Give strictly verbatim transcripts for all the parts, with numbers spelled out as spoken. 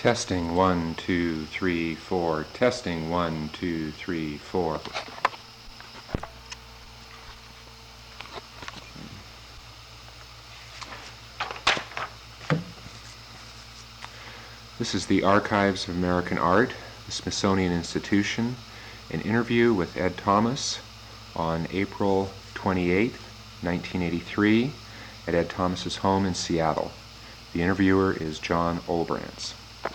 Testing one, two, three, four. Testing one, two, three, four. This is the Archives of American Art, the Smithsonian Institution, an interview with Ed Thomas on April twenty-eighth, nineteen eighty-three, at Ed Thomas's home in Seattle. The interviewer is John Olbrantz.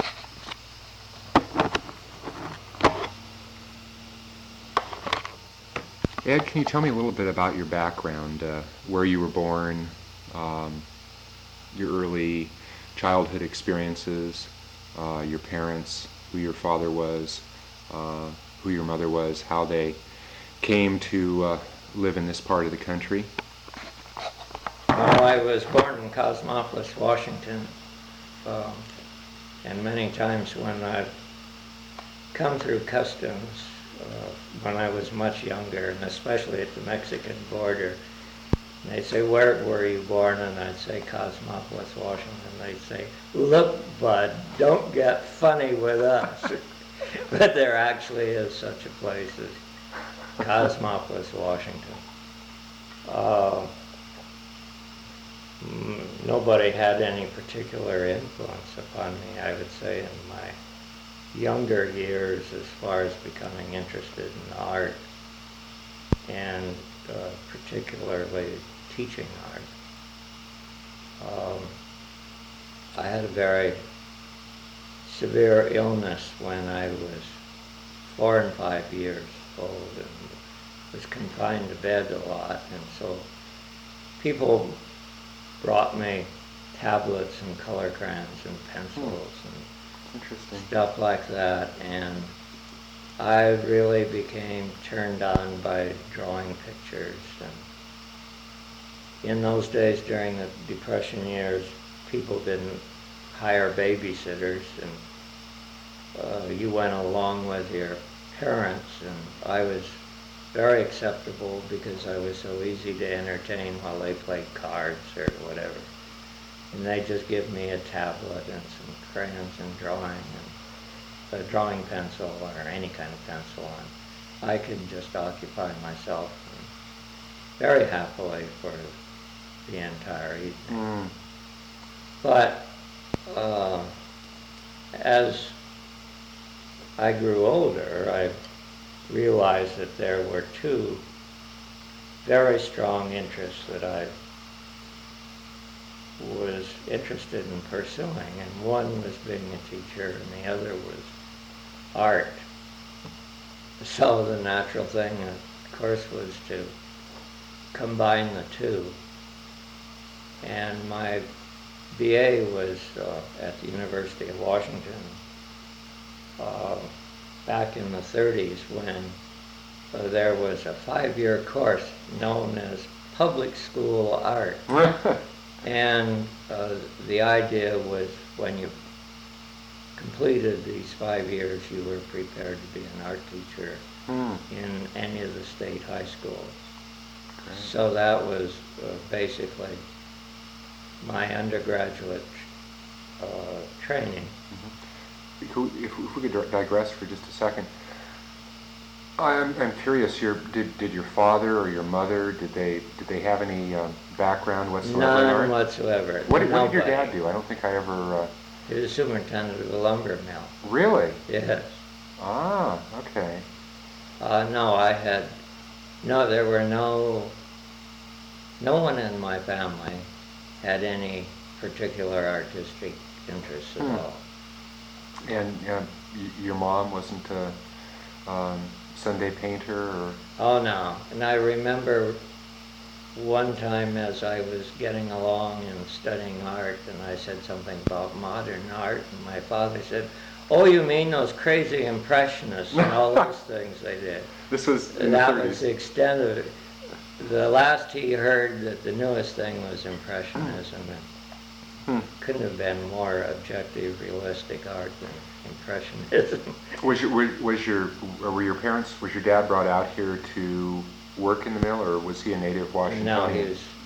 Ed, can you tell me a little bit about your background, uh, where you were born, um, your early childhood experiences, uh, your parents, who your father was, uh, who your mother was, how they came to uh, live in this part of the country? Well, I was born in Cosmopolis, Washington, um, and many times when I've come through customs, uh, when I was much younger, and especially at the Mexican border, they'd say, "Where were you born?" And I'd say, "Cosmopolis, Washington." They'd say, "Look, bud, don't get funny with us." But there actually is such a place as Cosmopolis, Washington. Uh, nobody had any particular influence upon me, I would say, in my younger years as far as becoming interested in art, and uh, particularly teaching art. Um, I had a very severe illness when I was four and five years old and was confined to bed a lot, and so people brought me tablets and color crayons and pencils and Interesting. stuff like that, and I really became turned on by drawing pictures. And in those days, during the Depression years, people didn't hire babysitters, and uh, you went along with your parents, and I was very acceptable because I was so easy to entertain while they played cards or whatever. And they just give me a tablet and some crayons and drawing and a drawing pencil or any kind of pencil, and I could just occupy myself very happily for the entire evening. Mm. But uh, as I grew older, I realized that there were two very strong interests that I was interested in pursuing, and one was being a teacher and the other was art. So the natural thing, of course, was to combine the two. And my B A was uh, at the University of Washington uh, back in the thirties, when uh, there was a five-year course known as public school art. And uh, the idea was when you completed these five years, you were prepared to be an art teacher mm. in any of the state high schools. Great. So that was uh, basically my undergraduate uh, training. Mm-hmm. If, we, if we could digress for just a second, I'm, I'm curious. Your did did your father or your mother, did they did they have any um, background whatsoever? None whatsoever. What, what did your Nobody. dad do? I don't think I ever. Uh... He was superintendent of a lumber mill. Really? Yes. Ah, okay. Uh, no, I had no. There were no. No one in my family had any particular artistic interests at hmm. all. And uh, y- your mom wasn't a um, Sunday painter, or? Oh no! And I remember one time as I was getting along and studying art, and I said something about modern art, and my father said, "Oh, you mean those crazy impressionists and all those things they did?" This was in that the was the extent of it. The last he heard that the newest thing was impressionism, and hmm. couldn't have been more objective, realistic art than impressionism. Was your was, was your or were your parents was your dad brought out here to work in the mill, or was he a native Washingtonian? No, he was